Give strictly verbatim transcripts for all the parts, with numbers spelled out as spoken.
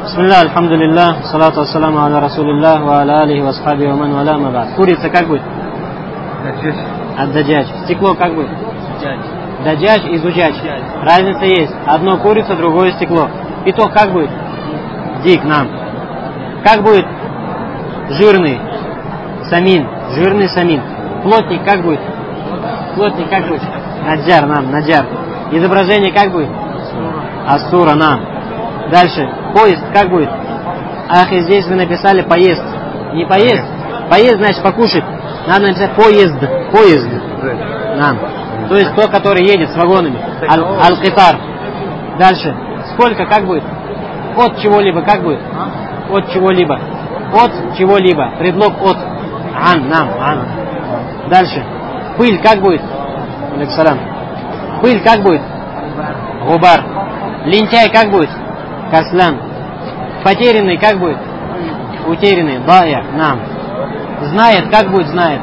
Бисмилля, альхамдулиллах, салату ассаламу аля расулиллах, ва аля алихи ва асхаби ва ман валя ма ба'д. Курица как будет? Ад-даджаджь. Стекло как будет? Даджаджь и зуджаджь. Разница есть. Одно курица, другое стекло. Петух как будет? Дик нам. Как будет? Жирный. Самин. Жирный самин. Плотник как будет? Плотник как будет? Наджар нам, наджар. Изображение как будет? Асура нам. Дальше. Поезд как будет? Ах, и здесь вы написали поезд. Не поезд. Поезд значит покушать. Надо написать поезд. Поезд. Нам. То есть тот, который едет с вагонами. Аль-Китар. Дальше. Сколько как будет? От чего-либо как будет? От чего-либо. От чего-либо. Предлог от. Ан, нам, ан. Дальше. Пыль как будет? Алексалам. Пыль как будет? Губар. Лентяй как будет? Каслан. Потерянный как будет? Утерянный. Дая. Нам. Знает как будет? Знает.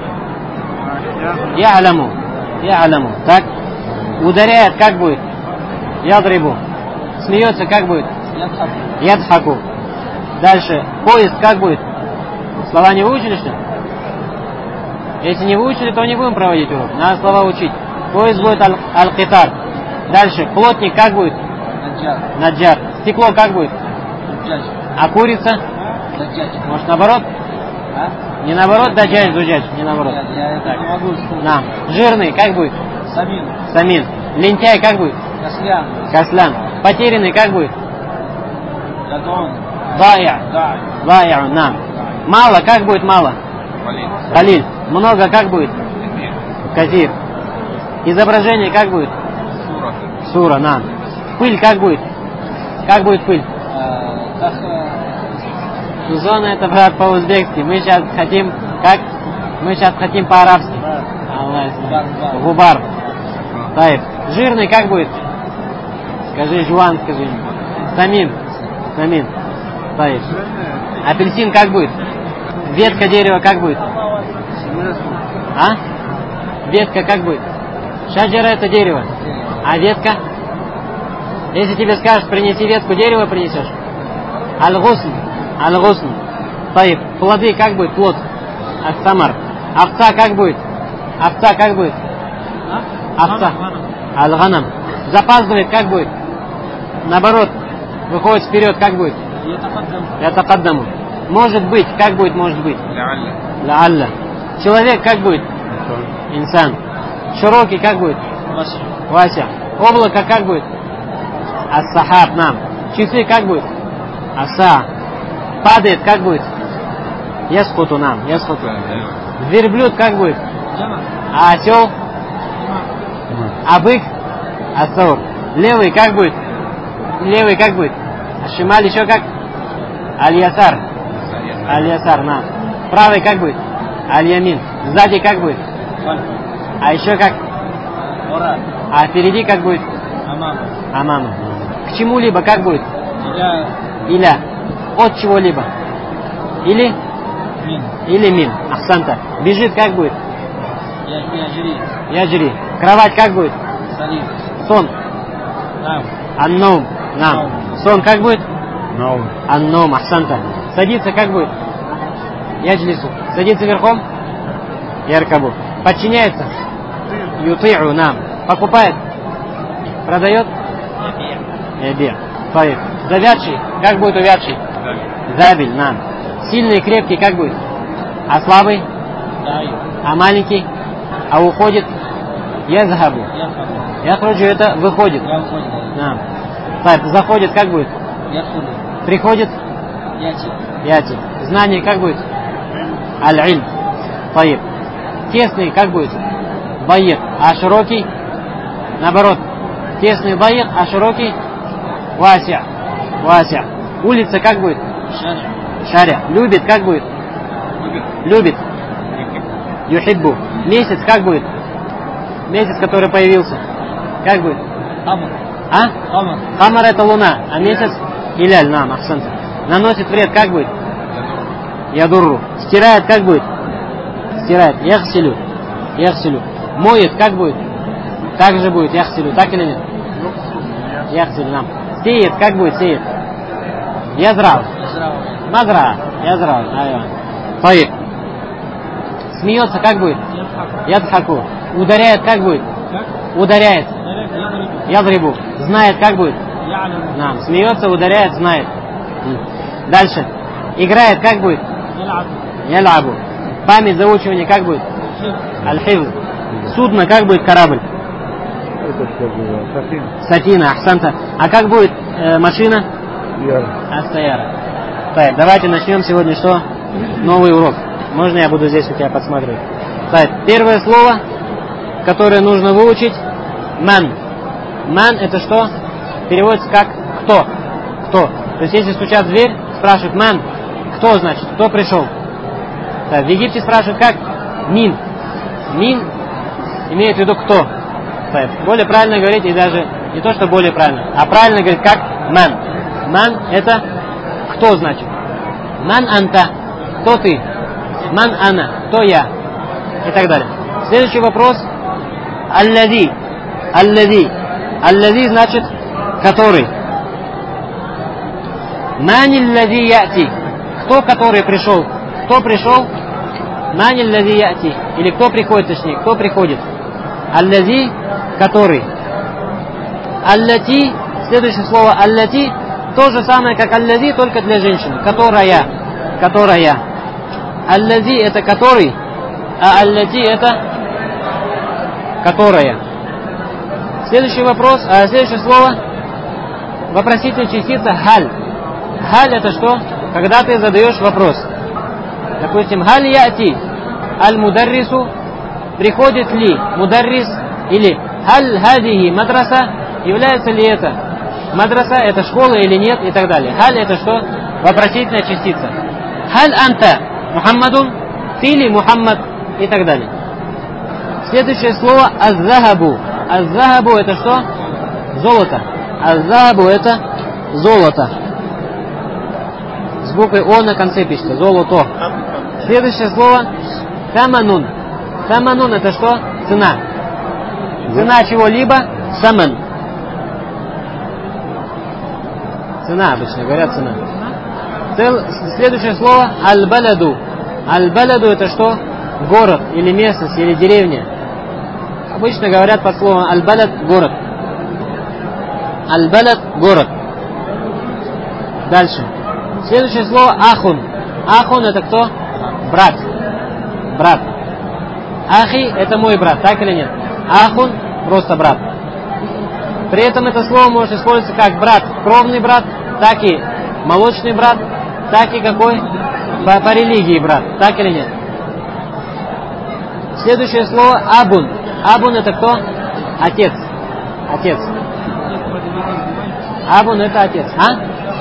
Я аляму. Я аляму. Так. Ударяет как будет? Ядрибу. Смеется как будет? Ядхаку. Дальше. Поезд как будет? Слова не выучили, что ли? Если не выучили, то не будем проводить урок. Надо слова учить. Поезд будет аль-Китар. Дальше. Плотник как будет? Наджар. Наджар. Стекло как будет? Даджаджь. А курица? Даджаджь. Может наоборот? А? Не наоборот, даджаджь, зуджаджь. Не наоборот. Я, я это не могу вспомнить. Да. Жирный как будет? Самин. Самин. Лентяй как будет? Каслян. Каслян. Потерянный как будет? Дагон. Дая. Дая. Нам. Мало как будет мало? Халиль. Халиль. Много как будет? Казир. Изображение как будет? Сура. Сура, нам. Пыль как будет? Как будет пыль? Зона это, брат, по-узбекски. Мы сейчас хотим, как? Мы сейчас хотим по-арабски. Губар. Таиф. Жирный как будет? Скажи, жуан, скажи. Самин. Самин. Таиф. Апельсин как будет? Ветка дерева как будет? А? Ветка как будет? Шаджара это дерево. А ветка? Если тебе скажут, принеси ветку дерева, принесешь. Аль-гусн. Аль-гусн. Таиф. Плоды как будет? Плод. Ас-самар. Овца как будет? Овца как будет? Овца. Аль-ганам. Запаздывает как будет? Наоборот. Выходит вперед как будет? Ятакаддаму. Может быть. Как будет может быть? Ля-алля. Человек как будет? Инсан. Широкий как будет? Вася. Облако как будет? Ас-сахаб нам. Часы как будет? Аса. Падает как будет? Ясхуту нам. Ясхуту. Верблюд как будет? А осел? А бык? Асаур. Левый как будет? Левый как будет? А шималь еще как? Аль-ясар. Аль-ясар нам. Правый как будет? Аль-ямин. Сзади как будет? А еще как? А впереди как будет? Амама. К чему-либо как будет? Иля. От чего-либо. Или? Мин. Или мин. Ахсанта. Бежит как будет? Яджри. Яджри. Кровать как будет? Салим. Сон. Нам. Анном. Нам. Сон как будет? Ном. Анном. Ахсанта. Садиться как будет? Яджлису. Садиться верхом? Яркабу. Подчиняется? Юти'у нам. Покупает? Продает? Ябир. Таиф. Завядший. Как будет увядший? Забиль. Нам. Сильный и крепкий как будет? А слабый? А маленький? А уходит? Язхабу. Яхруджу это выходит. Нам. Таиф. Заходит как будет? Приходит? Яти. Знание как будет? Аль-иль. Таиф. Тесный как будет? Байек. А широкий? Наоборот. Тесный байек, а широкий? Вася. Вася. Улица как будет? Шаря. Шаря. Любит как будет? Любит. Юхиббу. Месяц как будет? Месяц, который появился. Как будет? Хамар. А? Хамар. Хамар это луна. А месяц? Хиляль. Нам. Ахсанта. Наносит вред как будет? Ядурру. Стирает как будет? Стирает. Яхсилю. Яхсилю. Моет как будет? Так же будет. Яхсилю. Так или нет? Яхсилю нам. Сеет как будет? Сеет. Язрау. Мазра. Язрау. Айва. Таиб. Смеется, как будет? Ядхаку. Ударяет, как будет? Ударяет. Ядрибу. Знает, как будет? Нам. Смеется, ударяет, знает. Дальше. Играет, как будет? Ялабу. Память, заучивание, как будет? Аль-Хивз. Судно, как будет? Корабль. Сатина, Ахсанта. А как будет э, машина? Астаяра. Так, давайте начнем сегодня что? Новый урок. Можно я буду здесь у тебя подсматривать? Так, первое слово, которое нужно выучить, ман. Ман это что? Переводится как кто. Кто. То есть если стучат в дверь, спрашивают ман. Кто значит? Кто пришел? Так, в Египте спрашивают как? Мин. Мин имеет в виду кто. Так, более правильно говорить, и даже не то, что более правильно, а правильно говорить как ман. Ман это кто значит? Ман анта. Кто ты? Ман ана. Кто я? И так далее. Следующий вопрос. Аллади. Аллади. Аллади значит который. Мани аллади яти. Кто который пришел? Кто пришел? Мани аллади яти. Или кто приходит, точнее, кто приходит? Аллади, который. Аллати. Следующее слово аллати. То же самое, как аллади, только для женщины. Которая. Которая. Аллади это который, а аллати это которая. Следующий вопрос, а следующее слово вопросительная частица халь. Халь это что? Когда ты задаешь вопрос. Допустим, халь яти аль-мударрису, приходит ли мударрис, или халь хадихи мадраса, является ли это мадраса, это школа или нет, и так далее. Халь это что? Вопросительная частица. Халь анта Мухаммадун, ты ли Мухаммад, и так далее. Следующее слово аз-захабу. Az-захабу это что? Золото. Az-захабу это золото. С буквой О на конце пишется. Золото. Следующее слово саманун. Саманун это что? Цена. Цена чего-либо саман. Цена обычно говорят цена. Следующее слово аль-баладу. Аль-баладу это что? Город или местность или деревня. Обычно говорят под словом аль-балад город. Аль-балад город. Дальше. Следующее слово ахун. Ахун это кто? Брат. Брат. Ахи это мой брат, так или нет? Ахун просто брат. При этом это слово может использоваться как брат, кровный брат, так и молочный брат, так и какой? По, по религии брат, так или нет? Следующее слово абун. Абун это кто? Отец. Отец. Абун это отец. А?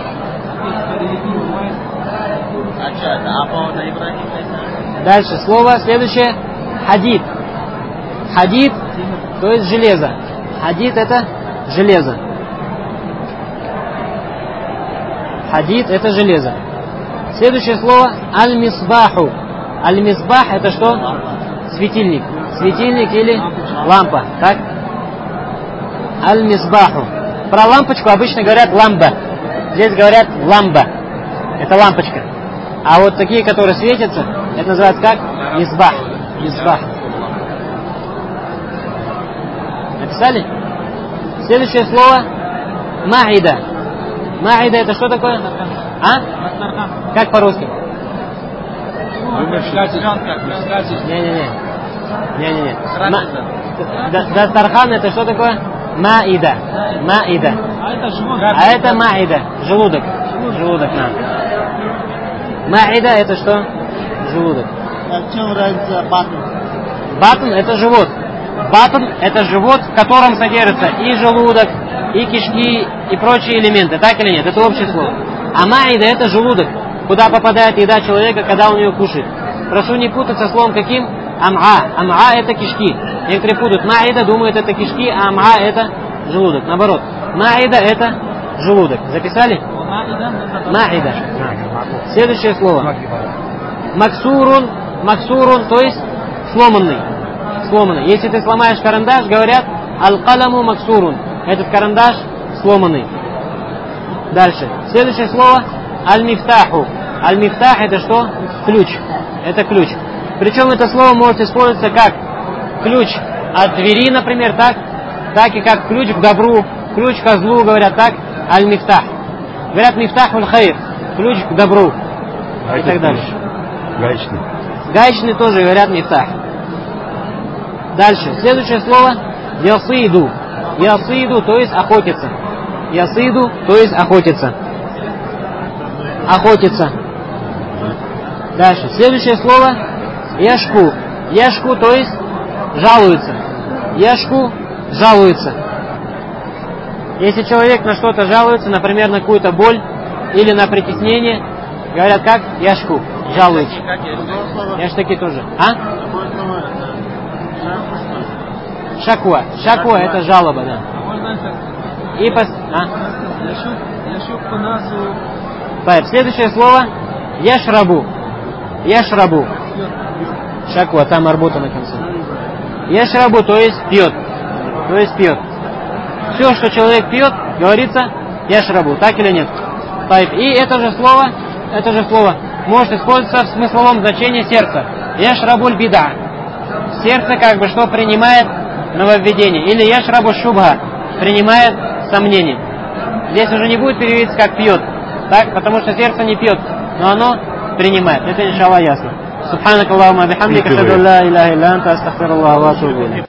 Дальше слово следующее хадид. Хадид, то есть железо. Хадид это железо. Хадид это железо. Следующее слово аль-мисбаху. Аль-мисбах это что? Светильник. Светильник или лампа. Так? Аль-мисбаху. Про лампочку обычно говорят ламба. Здесь говорят ламба. Это лампочка. А вот такие, которые светятся, это называется как? Мисбах. Мисбах. Написали? Следующее слово маида. Маида это что такое? А? Как по-русски? Не-не-не. Не-не-не. Дастархан это что такое? Маида. Маида. А это маида. Желудок. Желудок нам. Маида это что? Желудок. В чем разница батн? Батн это живот. Батн это живот, в котором содержится и желудок, и кишки, и прочие элементы. Так или нет? Это общее слово. А маида это желудок, куда попадает еда человека, когда он ее кушает. Прошу не путать со словом каким? Ам'а. Ам'а это кишки. Некоторые путают. Маида думают это кишки, а ам'а это желудок. Наоборот. Маида это желудок. Записали? Маида. Следующее слово. Максурун. Максурун, то есть сломанный. Сломанный. Если ты сломаешь карандаш, говорят аль-каламу максурун. Этот карандаш сломанный. Дальше. Следующее слово аль-мифтаху. Аль-мифтах это что? Ключ. Это ключ. Причем это слово может использоваться как ключ от двери, например, так, так и как ключ к добру, ключ к злу, говорят так, аль-мифтах. Говорят мифтахуль хайр, ключ к добру. А и так далее. Гаечный. Гаечный тоже говорят мифтах. Дальше. Следующее слово ясиду. Ясиду, то есть охотиться. Ясиду, то есть охотиться. Охотиться. Дальше. Следующее слово яшку. Яшку, то есть жалуется. Яшку жалуется. Если человек на что-то жалуется, например, на какую-то боль или на притеснение, говорят как? Яшку. Жалуется. Яштаки тоже. А? Шакуа. Шакуа это жалоба, да. И пос... а? Следующее слово яшрабу. Яшрабу. Шакуа, там арбута на конце. Яшрабу, то есть пьет. То есть пьет. Все, что человек пьет, говорится яшрабу. Так или нет? И это же слово, это же слово может использоваться в смысловом значении сердца. Яшрабуль бида. Сердце как бы что принимает нововведение. Или яшрабу шубха. Принимает сомнение. Здесь уже не будет переводиться как пьет. Так, потому что сердце не пьет, но оно принимает. Это иншаллах ясно. Субханак Аллахумма бихамдика, ашхаду ан ла иляха илля анта, астагфируллаха ва атубу илейх.